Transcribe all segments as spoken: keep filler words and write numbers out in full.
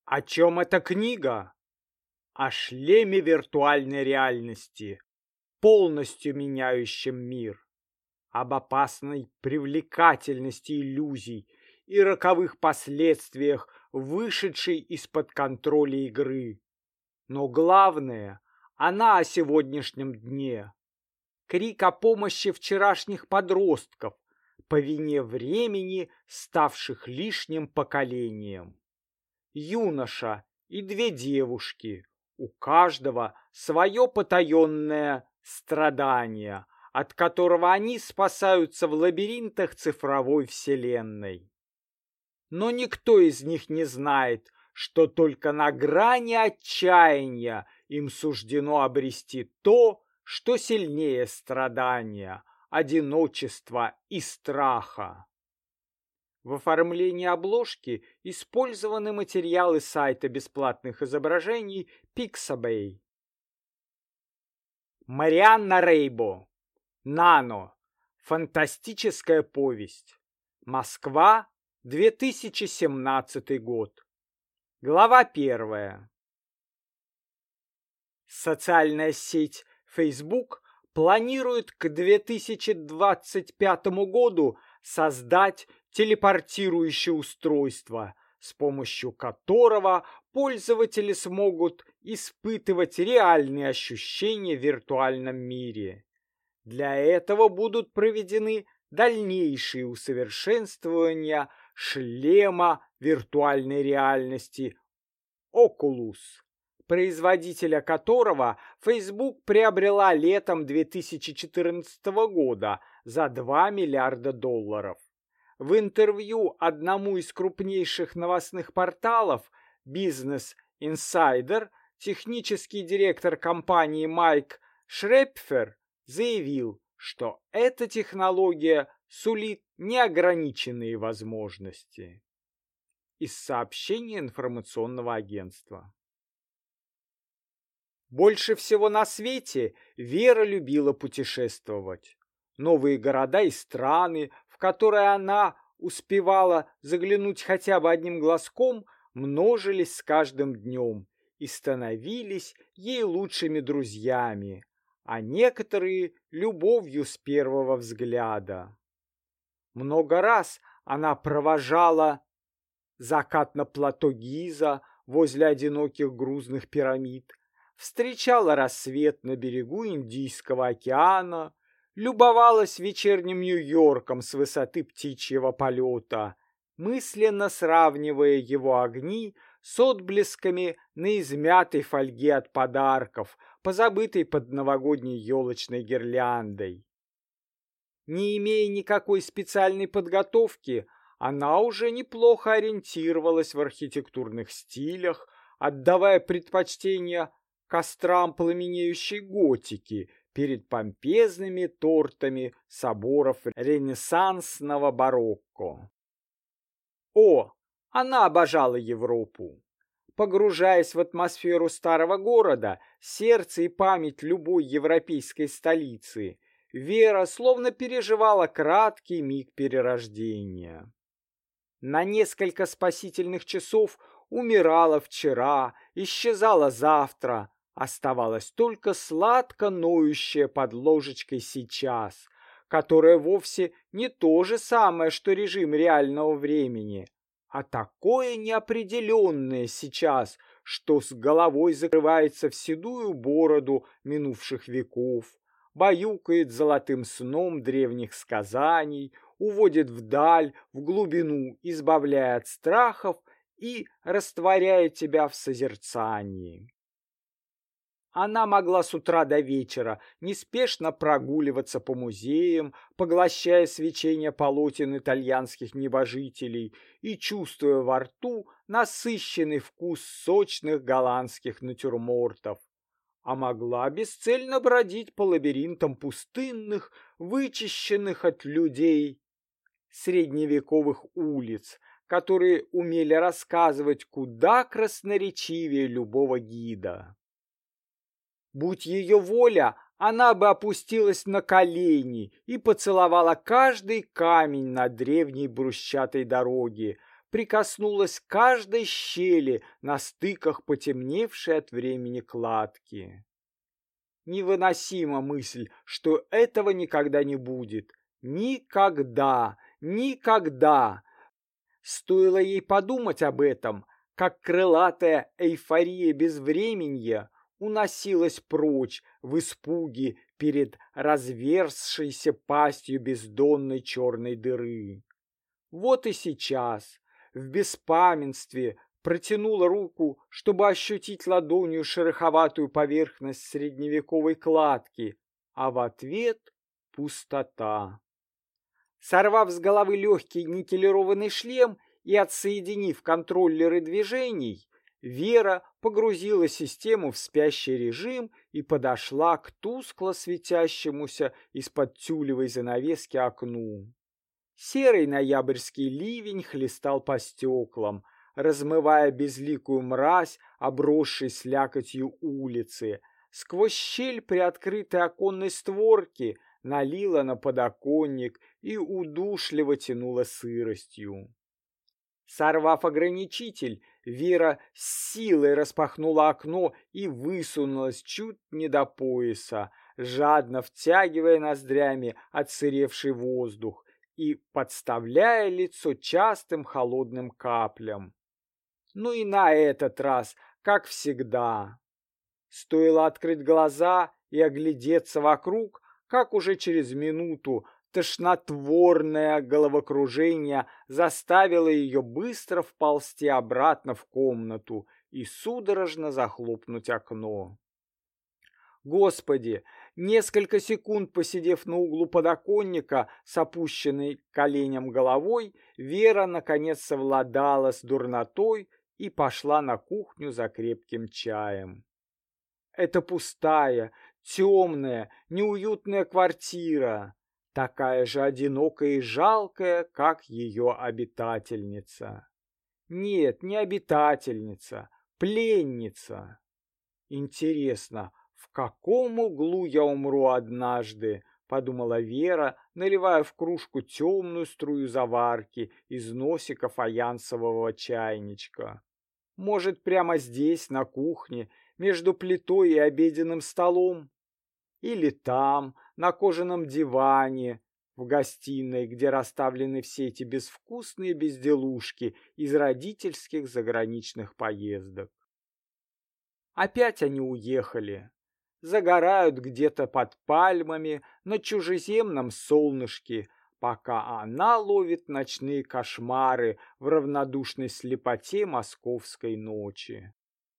О чем эта книга? О шлеме виртуальной реальности, полностью меняющем мир, об опасной привлекательности иллюзий и роковых последствиях вышедшей из-под контроля игры. Но главное, она о сегодняшнем дне. Крик о помощи вчерашних подростков, по вине времени, ставших лишним поколением. Юноша и две девушки, у каждого свое потаенное страдание, от которого они спасаются в лабиринтах цифровой вселенной. Но никто из них не знает, что только на грани отчаяния им суждено обрести то, что сильнее страдания, одиночества и страха. В оформлении обложки использованы материалы сайта бесплатных изображений Pixabay. Марианна Рейбо. Нано. Фантастическая повесть. Москва, две тысячи семнадцатый год. Глава первая. Социальная сеть Facebook планирует к две тысячи двадцать пятому году создать телепортирующее устройство, с помощью которого пользователи смогут испытывать реальные ощущения в виртуальном мире. Для этого будут проведены дальнейшие усовершенствования шлема виртуальной реальности Oculus, производителя которого Facebook приобрела летом две тысячи четырнадцатого года за два миллиарда долларов. В интервью одному из крупнейших новостных порталов Business Insider технический директор компании Майк Шрепфер заявил, что эта технология сулит неограниченные возможности. Из сообщения информационного агентства. Больше всего на свете Вера любила путешествовать. Новые города и страны, в которые она успевала заглянуть хотя бы одним глазком, множились с каждым днем и становились ей лучшими друзьями, а некоторые — любовью с первого взгляда. Много раз она провожала закат на плато Гиза возле одиноких грузных пирамид, встречала рассвет на берегу Индийского океана, любовалась вечерним Нью-Йорком с высоты птичьего полета, мысленно сравнивая его огни с отблесками на измятой фольге от подарков, позабытой под новогодней елочной гирляндой. Не имея никакой специальной подготовки, она уже неплохо ориентировалась в архитектурных стилях, отдавая предпочтение кострам пламенеющей готики перед помпезными тортами соборов ренессансного барокко. О, она обожала Европу. Погружаясь в атмосферу старого города, сердце и память любой европейской столицы, Вера словно переживала краткий миг перерождения. На несколько спасительных часов умирала вчера, исчезала завтра, оставалась только сладко ноющая под ложечкой сейчас, которая вовсе не то же самое, что режим реального времени, а такое неопределенное сейчас, что с головой закрывается в седую бороду минувших веков, баюкает золотым сном древних сказаний, уводит вдаль, в глубину, избавляя от страхов и растворяя тебя в созерцании. Она могла с утра до вечера неспешно прогуливаться по музеям, поглощая свечение полотен итальянских небожителей и чувствуя во рту насыщенный вкус сочных голландских натюрмортов. А могла бесцельно бродить по лабиринтам пустынных, вычищенных от людей средневековых улиц, которые умели рассказывать куда красноречивее любого гида. Будь ее воля, она бы опустилась на колени и поцеловала каждый камень на древней брусчатой дороге, прикоснулась к каждой щели на стыках потемневшей от времени кладки. Невыносима мысль, что этого никогда не будет. Никогда, никогда. Стоило ей подумать об этом, как крылатая эйфория безвременья уносилась прочь в испуге перед разверзшейся пастью бездонной черной дыры. Вот и сейчас, в беспамятстве, протянула руку, чтобы ощутить ладонью шероховатую поверхность средневековой кладки, а в ответ — пустота. Сорвав с головы легкий никелированный шлем и отсоединив контроллеры движений, Вера погрузила систему в спящий режим и подошла к тускло светящемуся из-под тюлевой занавески окну. Серый ноябрьский ливень хлестал по стеклам, размывая безликую мразь, обросшей слякотью улицы. Сквозь щель приоткрытой оконной створки налила на подоконник и удушливо тянула сыростью. Сорвав ограничитель, Вера с силой распахнула окно и высунулась чуть не до пояса, жадно втягивая ноздрями отсыревший воздух и подставляя лицо частым холодным каплям. Ну и на этот раз, как всегда. Стоило открыть глаза и оглядеться вокруг, как уже через минуту тошнотворное головокружение заставило ее быстро вползти обратно в комнату и судорожно захлопнуть окно. Господи, несколько секунд посидев на углу подоконника с опущенной к коленям головой, Вера наконец совладала с дурнотой и пошла на кухню за крепким чаем. Это пустая, темная, неуютная квартира, такая же одинокая и жалкая, как ее обитательница. Нет, не обитательница, пленница. Интересно, в каком углу я умру однажды, подумала Вера, наливая в кружку темную струю заварки из носика фаянсового чайничка. Может, прямо здесь, на кухне, между плитой и обеденным столом? Или там, на кожаном диване, в гостиной, где расставлены все эти безвкусные безделушки из родительских заграничных поездок. Опять они уехали. Загорают где-то под пальмами на чужеземном солнышке, пока она ловит ночные кошмары в равнодушной слепоте московской ночи.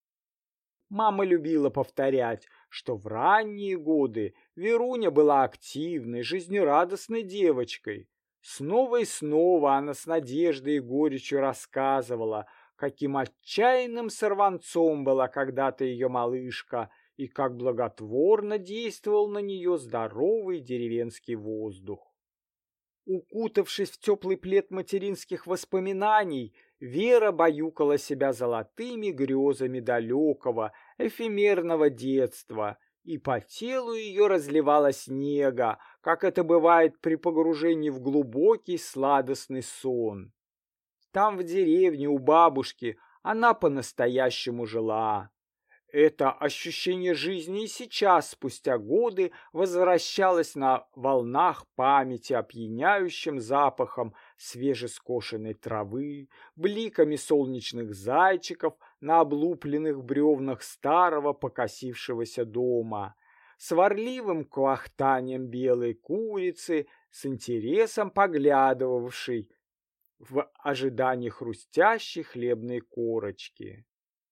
Мама любила повторять, что в ранние годы Веруня была активной, жизнерадостной девочкой. Снова и снова она с надеждой и горечью рассказывала, каким отчаянным сорванцом была когда-то ее малышка и как благотворно действовал на нее здоровый деревенский воздух. Укутавшись в теплый плед материнских воспоминаний, Вера баюкала себя золотыми грезами далекого, эфемерного детства, и по телу ее разливалась нега, как это бывает при погружении в глубокий сладостный сон. Там, в деревне у бабушки, она по-настоящему жила. Это ощущение жизни и сейчас, спустя годы, возвращалось на волнах памяти опьяняющим запахом свежескошенной травы, бликами солнечных зайчиков на облупленных бревнах старого покосившегося дома, сварливым квахтанием белой курицы, с интересом поглядывавшей в ожидании хрустящей хлебной корочки.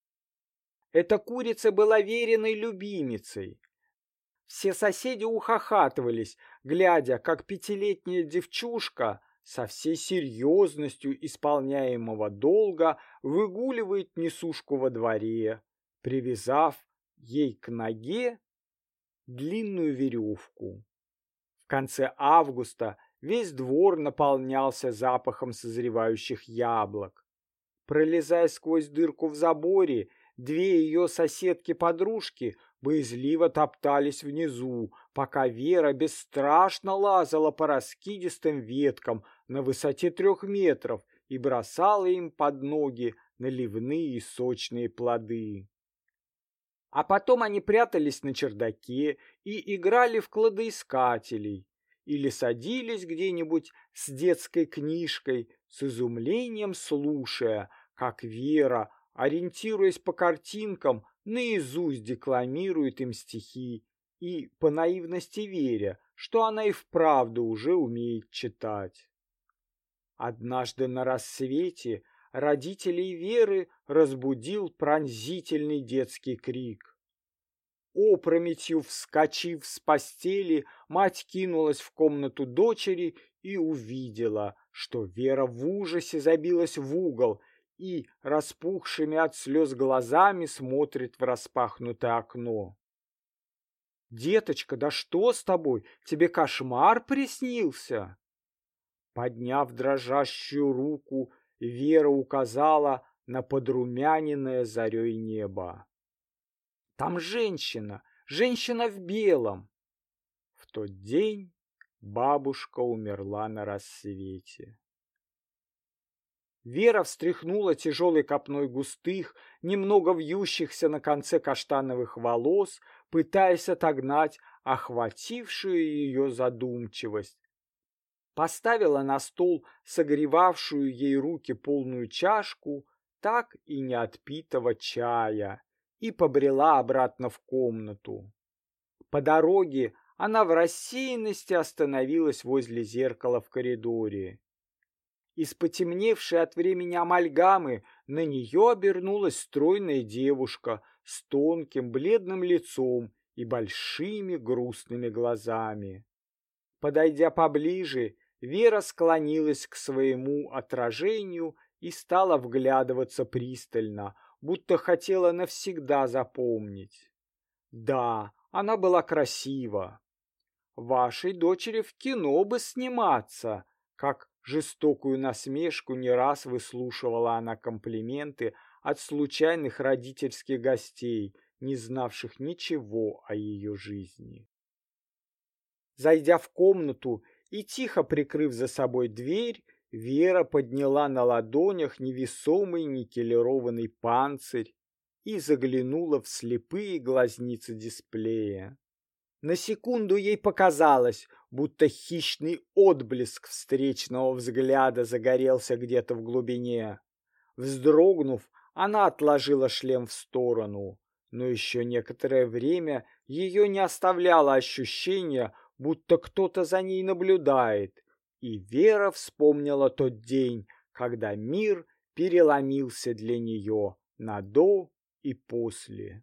Эта курица была Вериной любимицей. Все соседи ухахатывались, глядя, как пятилетняя девчушка со всей серьезностью исполняемого долга выгуливает несушку во дворе, привязав ей к ноге длинную веревку. В конце августа весь двор наполнялся запахом созревающих яблок. Пролезая сквозь дырку в заборе, две ее соседки-подружки боязливо топтались внизу, пока Вера бесстрашно лазала по раскидистым веткам на высоте трех метров и бросала им под ноги наливные и сочные плоды. А потом они прятались на чердаке и играли в кладоискателей или садились где-нибудь с детской книжкой, с изумлением слушая, как Вера, ориентируясь по картинкам, наизусть декламирует им стихи и по наивности веря, что она и вправду уже умеет читать. Однажды на рассвете родителей Веры разбудил пронзительный детский крик. Опрометью вскочив с постели, мать кинулась в комнату дочери и увидела, что Вера в ужасе забилась в угол и распухшими от слез глазами смотрит в распахнутое окно. «Деточка, да что с тобой? Тебе кошмар приснился?» Подняв дрожащую руку, Вера указала на подрумяненное зарей небо. «Там женщина, женщина в белом!» В тот день бабушка умерла на рассвете. Вера встряхнула тяжелой копной густых, немного вьющихся на конце каштановых волос, пытаясь отогнать охватившую ее задумчивость. Поставила на стол согревавшую ей руки полную чашку, так и не отпитого чая, и побрела обратно в комнату. По дороге она в рассеянности остановилась возле зеркала в коридоре. Из потемневшей от времени амальгамы на нее обернулась стройная девушка с тонким бледным лицом и большими грустными глазами. Подойдя поближе, Вера склонилась к своему отражению и стала вглядываться пристально, будто хотела навсегда запомнить. Да, она была красива. Вашей дочери в кино бы сниматься, как жестокую насмешку не раз выслушивала она комплименты от случайных родительских гостей, не знавших ничего о ее жизни. Зайдя в комнату и тихо прикрыв за собой дверь, Вера подняла на ладонях невесомый никелированный панцирь и заглянула в слепые глазницы дисплея. На секунду ей показалось, будто хищный отблеск встречного взгляда загорелся где-то в глубине. Вздрогнув, она отложила шлем в сторону, но еще некоторое время ее не оставляло ощущение, будто кто-то за ней наблюдает, и Вера вспомнила тот день, когда мир переломился для нее на до и после.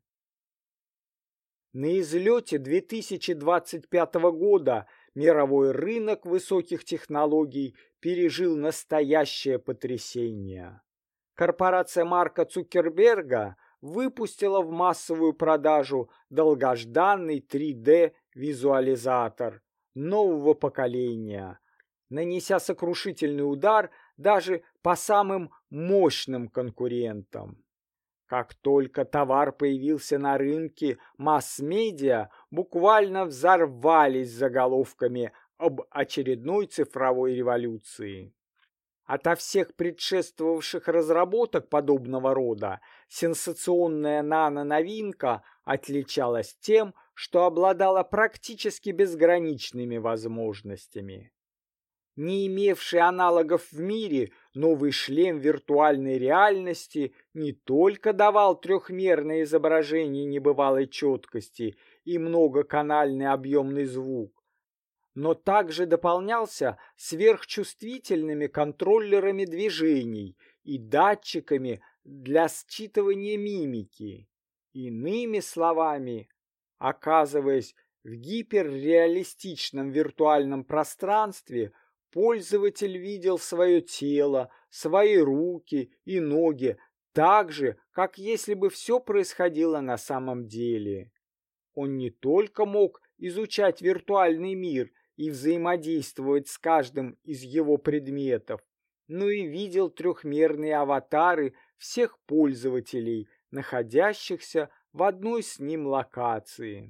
На излете две тысячи двадцать пятого года мировой рынок высоких технологий пережил настоящее потрясение. Корпорация Марка Цукерберга выпустила в массовую продажу долгожданный три дэ визуализатор нового поколения, нанеся сокрушительный удар даже по самым мощным конкурентам. Как только товар появился на рынке, масс-медиа буквально взорвались заголовками об очередной цифровой революции. Ото всех предшествовавших разработок подобного рода сенсационная нано-новинка отличалась тем, что обладала практически безграничными возможностями. Не имевший аналогов в мире, новый шлем виртуальной реальности не только давал трехмерное изображение небывалой четкости и многоканальный объемный звук, но также дополнялся сверхчувствительными контроллерами движений и датчиками для считывания мимики. Иными словами, оказываясь в гиперреалистичном виртуальном пространстве, пользователь видел свое тело, свои руки и ноги так же, как если бы все происходило на самом деле. Он не только мог изучать виртуальный мир и взаимодействовать с каждым из его предметов, но и видел трехмерные аватары всех пользователей, находящихся в одной с ним локации.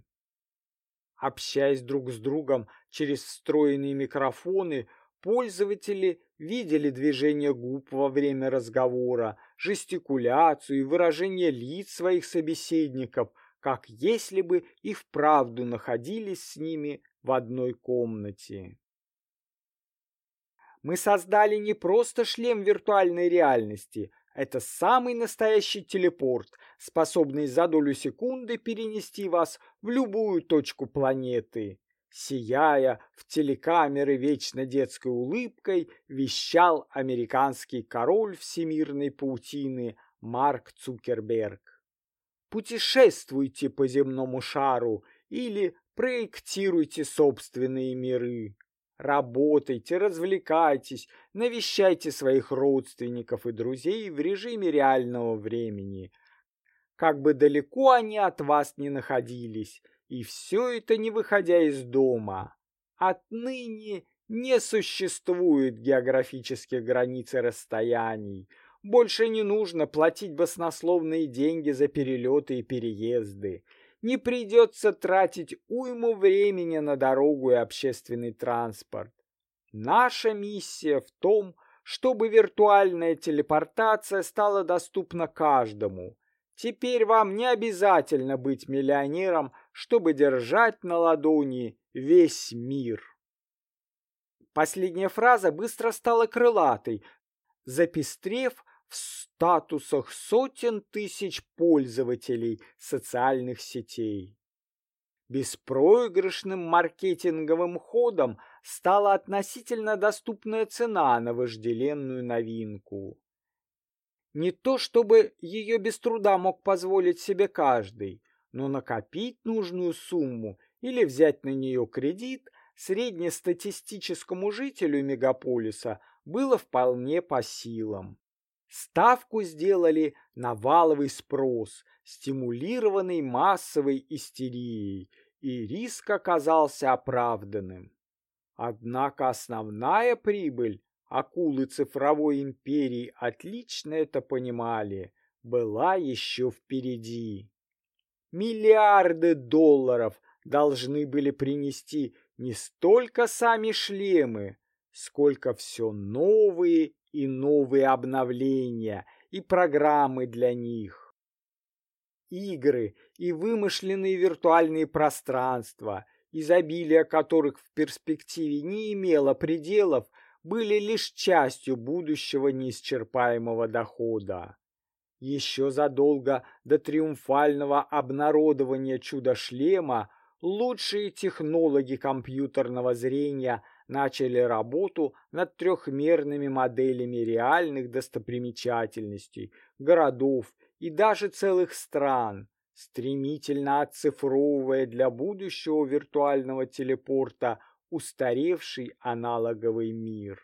Общаясь друг с другом через встроенные микрофоны, пользователи видели движение губ во время разговора, жестикуляцию и выражение лиц своих собеседников, как если бы и вправду находились с ними в одной комнате. Мы создали не просто шлем виртуальной реальности, это самый настоящий телепорт, способный за долю секунды перенести вас в любую точку планеты. Сияя в телекамеры вечно детской улыбкой, вещал американский король всемирной паутины Марк Цукерберг. Путешествуйте по земному шару или проектируйте собственные миры. Работайте, развлекайтесь, навещайте своих родственников и друзей в режиме реального времени. Как бы далеко они от вас ни находились, и все это не выходя из дома. Отныне не существует географических границ и расстояний. Больше не нужно платить баснословные деньги за перелеты и переезды. Не придется тратить уйму времени на дорогу и общественный транспорт. Наша миссия в том, чтобы виртуальная телепортация стала доступна каждому. Теперь вам не обязательно быть миллионером, чтобы держать на ладони весь мир. Последняя фраза быстро стала крылатой, запестрев в статусах сотен тысяч пользователей социальных сетей. Беспроигрышным маркетинговым ходом стала относительно доступная цена на вожделенную новинку. Не то чтобы ее без труда мог позволить себе каждый, но накопить нужную сумму или взять на нее кредит среднестатистическому жителю мегаполиса было вполне по силам. Ставку сделали на валовый спрос, стимулированный массовой истерией, и риск оказался оправданным. Однако основная прибыль, акулы цифровой империи отлично это понимали, была еще впереди. Миллиарды долларов должны были принести не столько сами шлемы, сколько все новые и новые обновления и программы для них. Игры и вымышленные виртуальные пространства, изобилие которых в перспективе не имело пределов, были лишь частью будущего неисчерпаемого дохода. Еще задолго до триумфального обнародования чудо-шлема лучшие технологи компьютерного зрения начали работу над трехмерными моделями реальных достопримечательностей, городов и даже целых стран, стремительно оцифровывая для будущего виртуального телепорта устаревший аналоговый мир.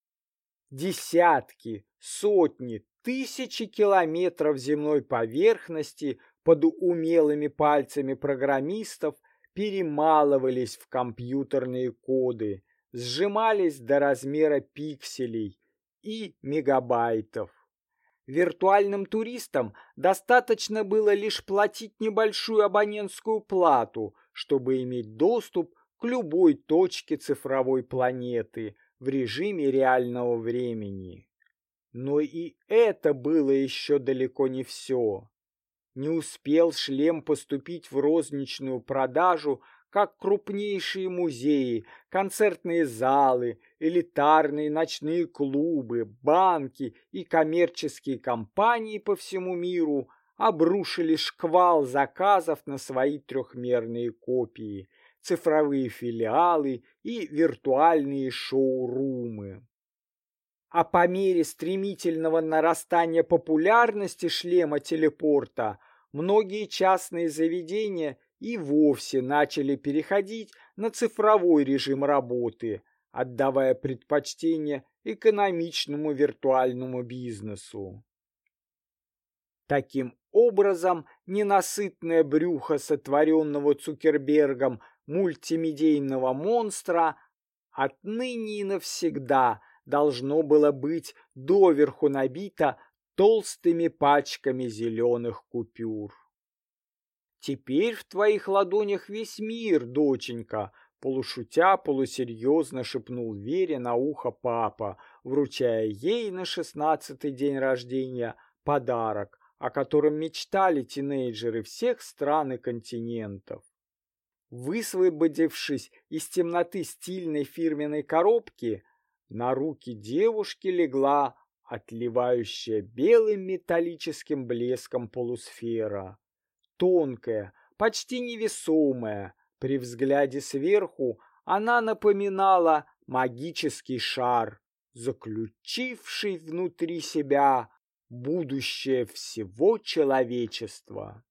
Десятки, сотни, тысячи километров земной поверхности под умелыми пальцами программистов перемалывались в компьютерные коды, сжимались до размера пикселей и мегабайтов. Виртуальным туристам достаточно было лишь платить небольшую абонентскую плату, чтобы иметь доступ к любой точке цифровой планеты в режиме реального времени. Но и это было еще далеко не все. Не успел шлем поступить в розничную продажу, как крупнейшие музеи, концертные залы, элитарные ночные клубы, банки и коммерческие компании по всему миру обрушили шквал заказов на свои трехмерные копии, цифровые филиалы и виртуальные шоурумы. А по мере стремительного нарастания популярности шлема-телепорта многие частные заведения и вовсе начали переходить на цифровой режим работы, отдавая предпочтение экономичному виртуальному бизнесу. Таким образом, ненасытное брюхо сотворенного Цукербергом мультимедийного монстра отныне и навсегда должно было быть доверху набито толстыми пачками зеленых купюр. «Теперь в твоих ладонях весь мир, доченька», — полушутя, полусерьезно шепнул Вере на ухо папа, вручая ей на шестнадцатый день рождения подарок, о котором мечтали тинейджеры всех стран и континентов. Высвободившись из темноты стильной фирменной коробки, на руки девушки легла отливающая белым металлическим блеском полусфера. Тонкая, почти невесомая, при взгляде сверху она напоминала магический шар, заключивший внутри себя будущее всего человечества.